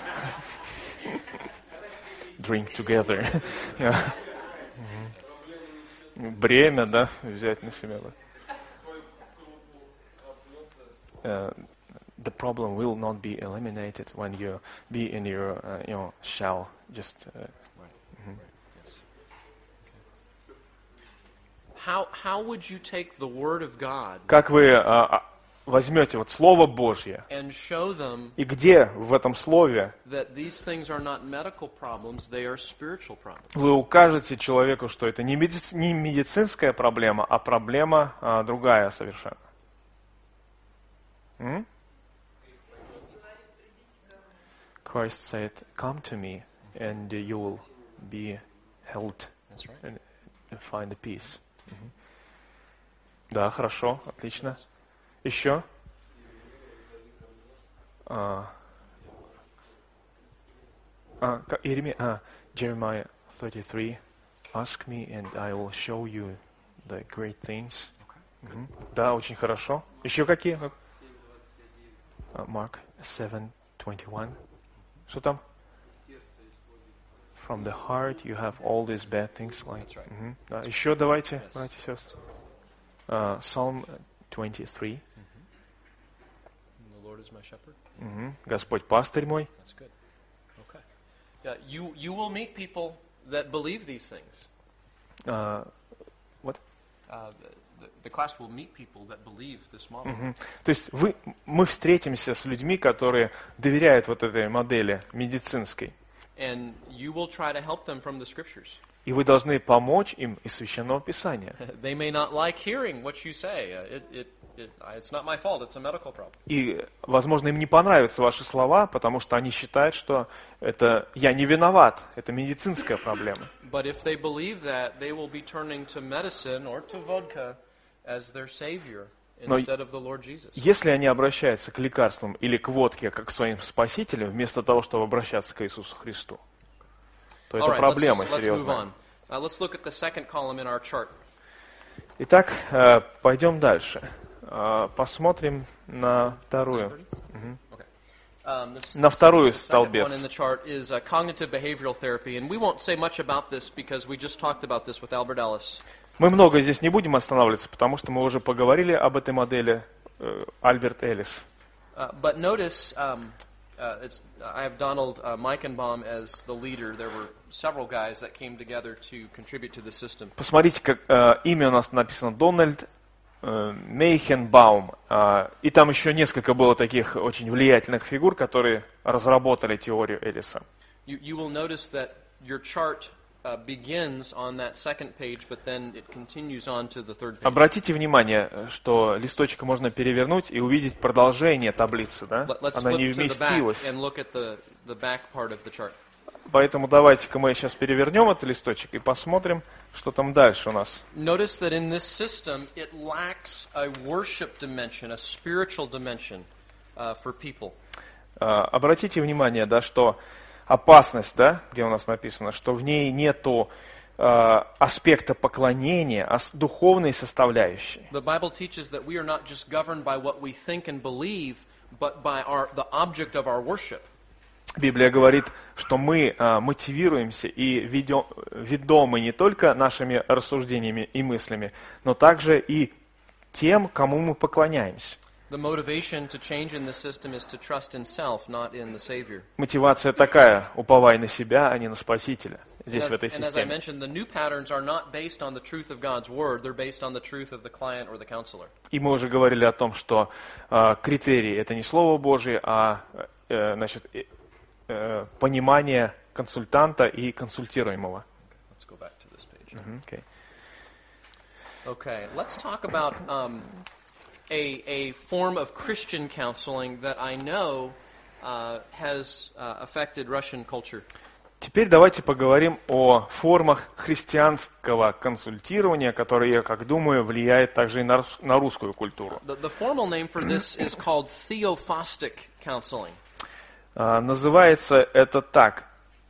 S2: Drink together. Yeah. Мгм. Бремя, да, взять на себя. да. Uh, the problem will not be eliminated when you be in your, uh, you know, shell. Just uh,
S1: yes. How how would you take the Word of God
S2: как вы а, а, возьмете вот Слово Божье,
S1: and show them
S2: и где в этом Слове
S1: that these things are not medical problems, they are spiritual problems?
S2: вы укажете человеку, что это не, медици- не медицинская проблема, а проблема а, другая совершенно? М? Christ said, "Come to me, and you will be held
S1: That's right.
S2: and and find a peace." Мгм. Да, хорошо, отлично. Еще? А, а, ка- Иеремия, а, Jeremiah thirty-three. Ask me, and I will show you the great things. Мгм. Да, очень хорошо. Еще какие? А, Mark seven twenty-one. Что там? From the heart you have all these bad things. Like,
S1: That's right.
S2: Мгм. Да, еще давайте,
S1: Yes.
S2: братья и сестры. А, Psalm twenty-three.
S1: The Lord is my shepherd.
S2: Мгм. Господь пастырь мой.
S1: That's good. Okay. Yeah, you you will meet people that believe these things.
S2: А, what?
S1: Uh, the, the class will meet people that believe this model.
S2: Мгм. То есть вы, мы встретимся с людьми, которые доверяют вот этой модели медицинской.
S1: And you will try to help them from the scriptures.
S2: И вы должны помочь им из Священного Писания.
S1: They may not like hearing what you say. Uh, It, it, it, uh, it's not my fault. It's a medical problem.
S2: И, возможно, им не понравятся ваши слова, потому что они считают, что это я не виноват, это медицинская проблема.
S1: But if they believe that, they will be turning to medicine or to vodka as their savior
S2: Но
S1: instead of the Lord Jesus.
S2: если они обращаются к лекарствам или к водке как к своим спасителям, вместо того, чтобы обращаться к Иисусу Христу, то
S1: All
S2: это
S1: right,
S2: проблема
S1: let's, let's move
S2: серьезная.
S1: on. Uh, let's look at the second column in our chart.
S2: Итак, э, пойдем дальше. Э, Посмотрим на вторую.
S1: Okay. Um, this,
S2: На вторую
S1: the second
S2: столбец.
S1: one in the chart is uh, cognitive behavioral therapy, and we won't say much about this because we just talked about this with Albert Ellis.
S2: Мы много здесь не будем останавливаться, потому что мы уже поговорили об этой модели. э, Альберт Эллис.
S1: Uh, but notice, um, uh, it's, I have Donald uh, Meichenbaum as the leader. There were several guys that came together to contribute to the system.
S2: Посмотрите, как э, имя у нас написано Дональд э, Мейхенбаум, э, и там еще несколько было таких очень влиятельных фигур, которые разработали теорию Эллиса.
S1: You, you will notice that your chart uh, begins on that second page, but then it continues on to the third page.
S2: Обратите внимание, что листочек можно перевернуть и увидеть продолжение таблицы, да?
S1: Let- Let's
S2: Она не
S1: flip to the back
S2: вместилась.
S1: and look at the, the back part of the chart.
S2: Поэтому давайте-ка мы сейчас перевернем этот листочек и посмотрим, что там дальше у нас.
S1: Notice that in this system, it lacks a worship dimension, a spiritual dimension uh, for people.
S2: А, Обратите внимание, да, что опасность, да, где у нас написано, что в ней нету а, аспекта поклонения, а с- духовной составляющей.
S1: The Bible teaches that we are not just governed by what we think and believe, but by our, the object of our worship.
S2: Библия говорит, что мы а, мотивируемся и ведем, ведомы не только нашими рассуждениями и мыслями, но также и тем, кому мы поклоняемся.
S1: The motivation to change in this system is to trust in self, not in the Savior.
S2: Мотивация такая: уповай на себя, а не на Спасителя.
S1: And
S2: Здесь,
S1: as,
S2: в этой
S1: and as I
S2: системе.
S1: mentioned, the new patterns are not based on the truth of God's Word, they're based on the truth of the client or the counselor.
S2: И мы уже говорили о том, что а, критерий — это не Слово Божие, а э, значит, э, э, понимание консультанта и консультируемого.
S1: Let's go back to this page.
S2: Мгм, окей.
S1: Okay, let's talk about um, a, a form of Christian counseling that I know uh, has uh, affected Russian culture.
S2: Теперь давайте поговорим о формах христианского консультирования, которые, я как думаю, влияет также и на, рус- на русскую культуру.
S1: The, the formal name for this is called theophostic counseling.
S2: А, называется это так: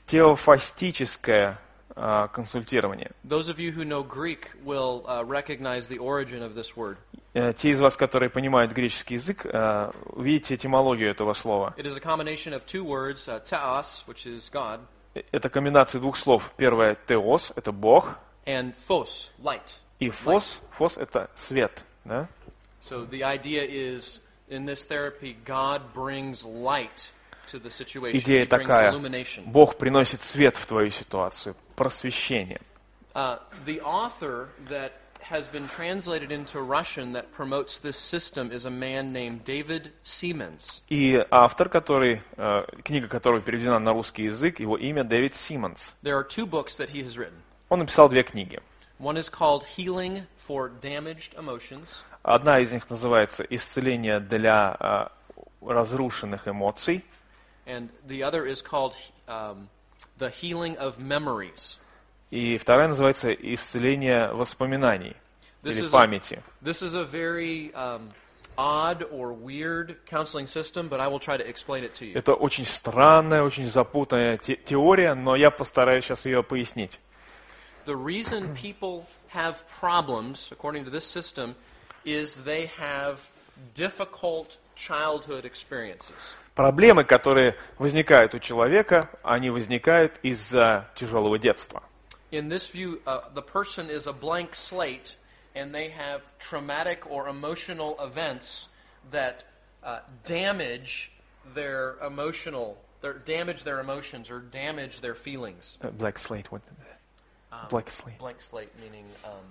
S2: теофастическое а, консультирование.
S1: Those of you who know Greek will uh, recognize the origin of this word.
S2: Э, Те из вас, которые понимают греческий язык, э, увидите этимологию этого слова.
S1: It is a combination of two words, uh, theos, which is God,
S2: Э, Это комбинация двух слов. Первое — теос, это Бог,
S1: and phos, light.
S2: и фос, фос — это свет. Да?
S1: So the idea is, in this therapy, God brings light to the situation. He
S2: Идея
S1: brings
S2: такая:
S1: illumination.
S2: Бог приносит свет в твою ситуацию, просвещение.
S1: Uh, the author that has been translated into Russian that promotes this system is a man named David Siemens.
S2: И автор, который, э, книга которого переведена на русский язык, его имя Дэвид Симмонс.
S1: There are two books that he has written.
S2: Он написал две книги.
S1: One is called Healing for Damaged Emotions,
S2: Одна из них называется «Исцеление для э, разрушенных эмоций»,
S1: and the other is called um, The Healing of Memories.
S2: и вторая называется «Исцеление воспоминаний»
S1: This
S2: или
S1: is a-
S2: памяти.
S1: This is a very um, odd or weird counseling system, but I will try to explain it to you.
S2: Это очень странная, очень запутанная те- теория, но я постараюсь сейчас ее пояснить.
S1: The reason people have problems, according to this system, is they have difficult childhood experiences.
S2: Проблемы, которые возникают у человека, они возникают из-за тяжелого детства.
S1: In this view, uh, the person is a blank slate, and they have traumatic or emotional events that uh, damage their emotional, their, damage their emotions or damage their feelings.
S2: Uh, Black slate. What?
S1: Um,
S2: Black slate.
S1: Blank slate meaning um,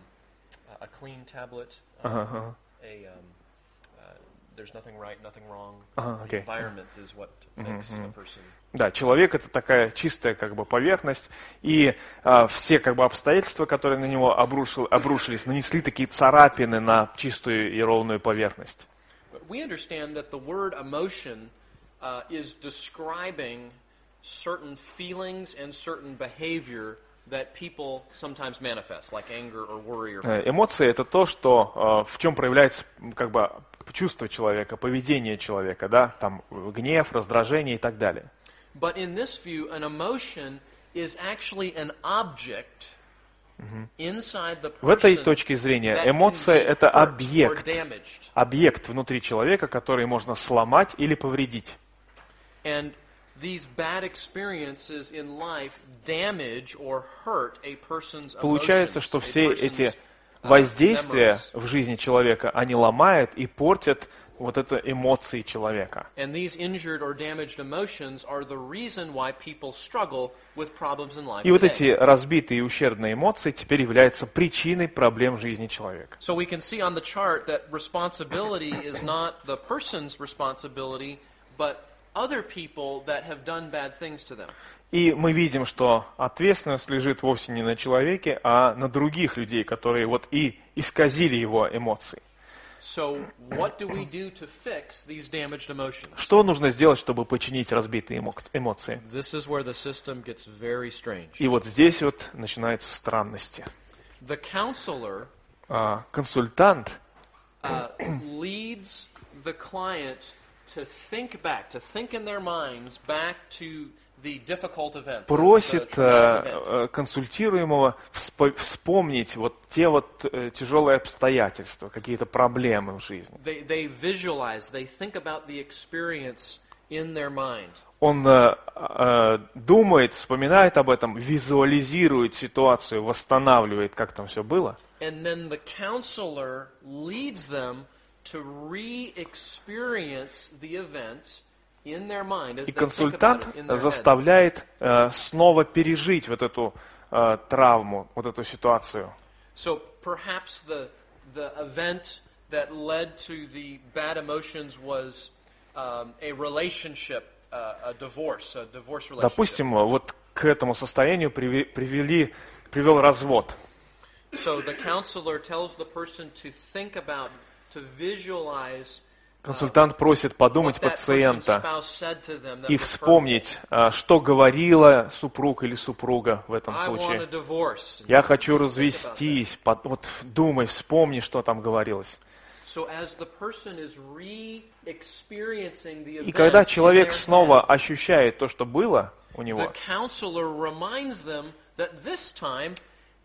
S1: a clean tablet. Um,
S2: Ага, ага.
S1: a um, uh, there's nothing right, nothing wrong.
S2: Ага,
S1: The
S2: окей.
S1: environment is what makes a person.
S2: Да, человек — это такая чистая как бы поверхность, и а, все как бы обстоятельства, которые на него обрушил, обрушились, нанесли такие царапины на чистую и ровную поверхность.
S1: But we understand that the word emotion uh, is describing certain feelings and certain behavior that people sometimes manifest, like anger or worry or fear.
S2: Э, Эмоции — это то, что а, в чем проявляется м, как бы чувство человека, поведение человека, да, там гнев, раздражение и так далее.
S1: But in this view, an emotion is actually an object inside the person
S2: В этой точке зрения
S1: that can
S2: эмоция —
S1: be
S2: это
S1: hurt or
S2: объект,
S1: damaged.
S2: объект внутри человека, который можно сломать или повредить.
S1: And these bad experiences in life damage or hurt a person's
S2: Получается,
S1: emotions,
S2: что
S1: a
S2: все
S1: person's
S2: эти воздействия
S1: memories.
S2: в жизни человека, они ломают и портят вот это эмоции человека.
S1: And these injured or damaged emotions are the reason why people struggle with problems in life
S2: И вот
S1: today.
S2: эти разбитые и ущербные эмоции теперь являются причиной проблем жизни человека.
S1: So we can see on the chart that responsibility is not the person's responsibility, but other people that have done bad things to them.
S2: И мы видим, что ответственность лежит вовсе не на человеке, а на других людей, которые вот и исказили его эмоции.
S1: So what do we do to fix these damaged emotions?
S2: Что нужно сделать, чтобы починить разбитые эмо- эмоции?
S1: This is where the system gets very strange.
S2: И вот здесь вот начинаются странности.
S1: The counselor
S2: А, консультант
S1: uh, leads the client to think back, to think in their minds back to the difficult event, the- the
S2: просит
S1: traumatic event.
S2: э, э, консультируемого вспо- вспомнить вот те вот э, тяжелые обстоятельства, какие-то проблемы в жизни.
S1: They, they visualize, they think about the experience in their mind.
S2: Он э, э, думает, вспоминает об этом, визуализирует ситуацию, восстанавливает, как там все было.
S1: And then the counselor leads them to re-experience the event in their mind as
S2: И
S1: they think about
S2: консультант
S1: it in their head.
S2: заставляет э, снова пережить вот эту э, травму, вот эту ситуацию.
S1: So perhaps the the event that led to the bad emotions was um, a relationship, uh, a divorce, a divorce relationship.
S2: Допустим, вот к этому состоянию приви- привели, привел развод.
S1: So the counselor tells the person to think about, to visualize
S2: Консультант просит подумать
S1: what that person's
S2: пациента
S1: spouse said to them that
S2: и
S1: was
S2: вспомнить, а, что говорила супруг или супруга в этом
S1: hurtful. I want a
S2: случае.
S1: divorce.
S2: Я хочу
S1: Think about that.
S2: развестись. Под- Вот думай, вспомни, что там говорилось.
S1: So as the person is re-experiencing the
S2: И когда
S1: events in
S2: человек
S1: their
S2: снова
S1: head,
S2: ощущает то, что было у
S1: the
S2: него,
S1: counselor reminds them that this time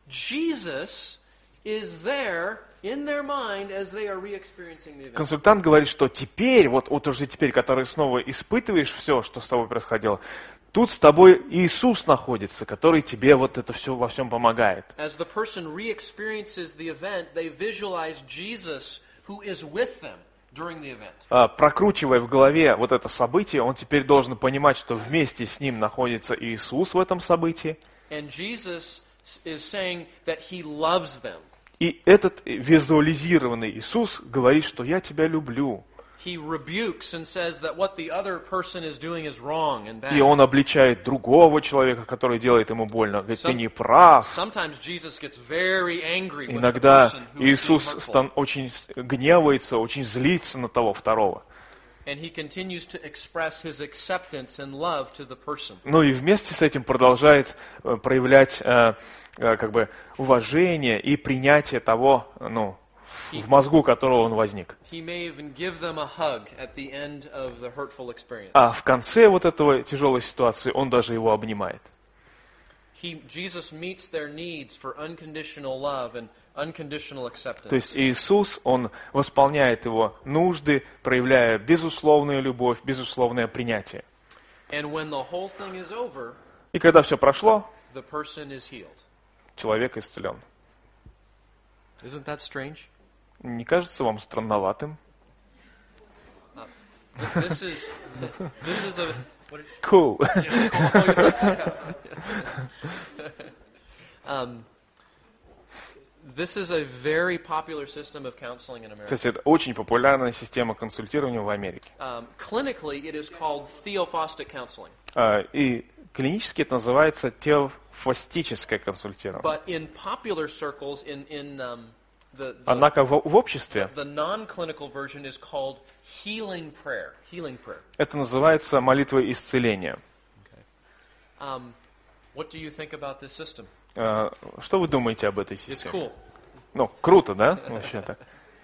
S1: Jesus is there in their mind as they are re-experiencing the event.
S2: консультант говорит, что теперь, вот, вот уже теперь, который снова испытываешь все, что с тобой происходило, тут с тобой Иисус находится, который тебе вот это все во всем помогает.
S1: As the person re-experiences the event, they visualize Jesus who is with them during the event.
S2: А, прокручивая в голове вот это событие, он теперь должен понимать, что вместе с ним находится Иисус в этом событии.
S1: And Jesus is saying that he loves them.
S2: И этот визуализированный Иисус говорит, что я тебя люблю.
S1: He rebukes and says that what the other person is doing is wrong and
S2: И
S1: bad.
S2: он обличает другого человека, который делает ему больно. Говорит, ты
S1: Some-
S2: не прав.
S1: Sometimes Jesus gets very angry with the
S2: Иногда
S1: person who is being
S2: Иисус
S1: hurtful.
S2: стан- очень с- гневается, очень злится на того второго.
S1: And he continues to express his acceptance and love to the person.
S2: Ну и вместе с этим продолжает э, проявлять э, э, как бы уважение и принятие того, ну, в мозгу которого он возник.
S1: He may even give them a hug at the end of the hurtful experience.
S2: А в конце вот этого тяжелой ситуации он даже его обнимает.
S1: He, Jesus meets their needs for unconditional love and unconditional acceptance.
S2: То есть Иисус, Он восполняет его нужды, проявляя безусловную любовь, безусловное принятие.
S1: And when the whole thing is over,
S2: И когда все прошло,
S1: the person is healed.
S2: человек исцелен.
S1: Isn't that strange?
S2: Не кажется вам странноватым?
S1: This is this is a what did you
S2: Cool.
S1: um, this is a very popular system of counseling in America.
S2: Кстати, это очень популярная система консультирования в Америке.
S1: Um, clinically, it is called theophostic counseling.
S2: А, И клинически это называется теофостическое консультирование.
S1: But in popular circles, in in um, the the,
S2: Однако в, в обществе
S1: the non-clinical version is called healing prayer. Healing prayer.
S2: это называется молитва исцеления.
S1: Um, what do you think about this system?
S2: А, Что вы думаете об этой
S1: It's
S2: системе?
S1: cool.
S2: Ну, круто, да? Вообще-то.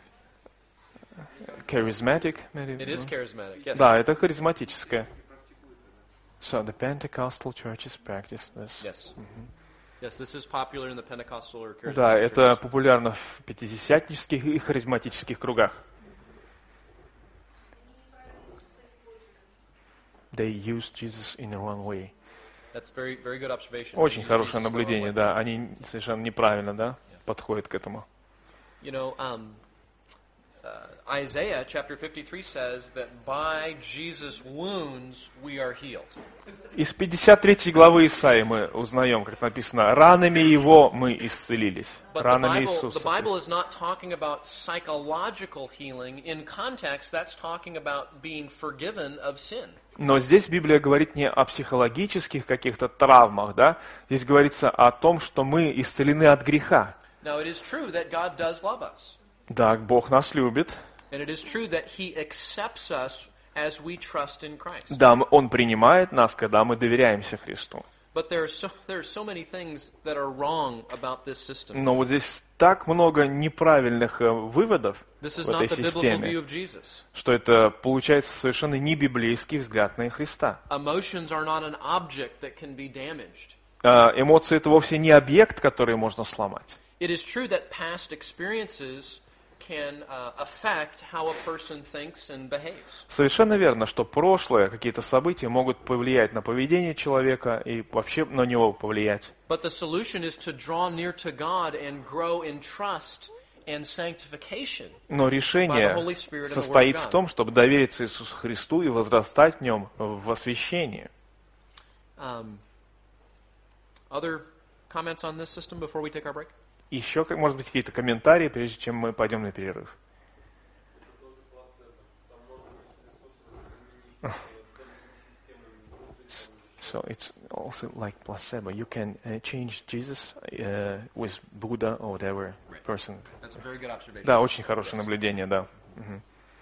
S2: Charismatic, maybe?
S1: It is charismatic. Yes.
S2: Да, это харизматическое. So the Pentecostal churches practice this.
S1: Yes. Yes, this is popular in the Pentecostal or charismatic
S2: Да, это
S1: churches.
S2: популярно в пятидесятнических и харизматических кругах. They use Jesus in the wrong way.
S1: That's very, very good observation.
S2: Очень
S1: Use
S2: хорошее
S1: Jesus the wrong
S2: наблюдение,
S1: way.
S2: да. Они совершенно неправильно, да, подходят к этому.
S1: You know, um, uh, Isaiah chapter fifty-three says that by Jesus' wounds we are healed.
S2: Из пятьдесят третьей главы Исаии мы узнаем, как написано, ранами Его мы исцелились.
S1: But the
S2: Ранами
S1: Bible,
S2: Иисуса
S1: the Bible
S2: Христа.
S1: is not talking about psychological healing. In context, that's talking about being forgiven of sin.
S2: Но здесь Библия говорит не о психологических каких-то травмах, да? Здесь говорится о том, что мы исцелены от греха.
S1: Now, it is true that God does love us.
S2: Да, Бог нас любит.
S1: And it is true that He accepts us as we trust in Christ.
S2: Да, мы- Он принимает нас, когда мы доверяемся Христу.
S1: But there are so there are so many things that are wrong about this system.
S2: Но вот здесь так много неправильных э, выводов
S1: This is
S2: в
S1: not
S2: этой
S1: the biblical view
S2: системе,
S1: of Jesus.
S2: что это получается совершенно не библейский взгляд на Христа.
S1: Emotions are not an object that can be damaged.
S2: Э, Эмоции — это вовсе не объект, который можно сломать.
S1: It is true that past experiences can uh, affect how a person thinks and behaves.
S2: Совершенно верно, что прошлое, какие-то события могут повлиять на поведение человека и вообще на него повлиять.
S1: But the solution is to draw near to God and grow in trust and sanctification.
S2: Но решение состоит в том, чтобы довериться Иисусу Христу и возрастать в Нем в освящении.
S1: Um, other comments on this system before we take our break?
S2: Еще, как- может быть, какие-то комментарии, прежде чем мы пойдем на перерыв. So it's also like placebo. You can uh, change Jesus uh, with Buddha or whatever person.
S1: That's a very good observation.
S2: Да, очень хорошее наблюдение, да. Мгм.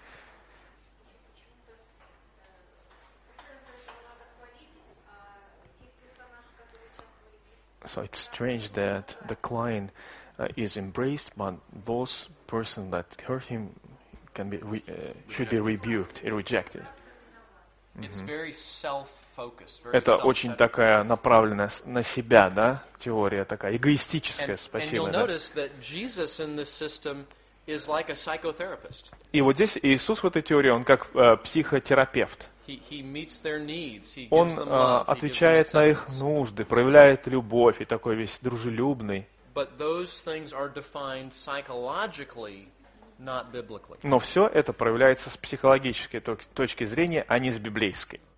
S2: So it's strange that the client uh, is embraced, but those person that hurt him can be re- uh, should be rebuked, rejected.
S1: It's very self-focused, very
S2: Это очень
S1: self-centered.
S2: такая направленная с- на себя, да, теория такая, эгоистическая,
S1: And, and you'll
S2: спасибо, да.
S1: notice that Jesus in this system is like a psychotherapist.
S2: И вот здесь Иисус в этой теории, он как э, психотерапевт.
S1: He, he meets their needs. He
S2: Он
S1: gives them
S2: э,
S1: love. He gives them
S2: отвечает на их
S1: acceptance.
S2: нужды, проявляет любовь и такой весь дружелюбный.
S1: But those things are defined psychologically, not biblically.
S2: Но все это проявляется с психологической ток- точки зрения, а не с библейской.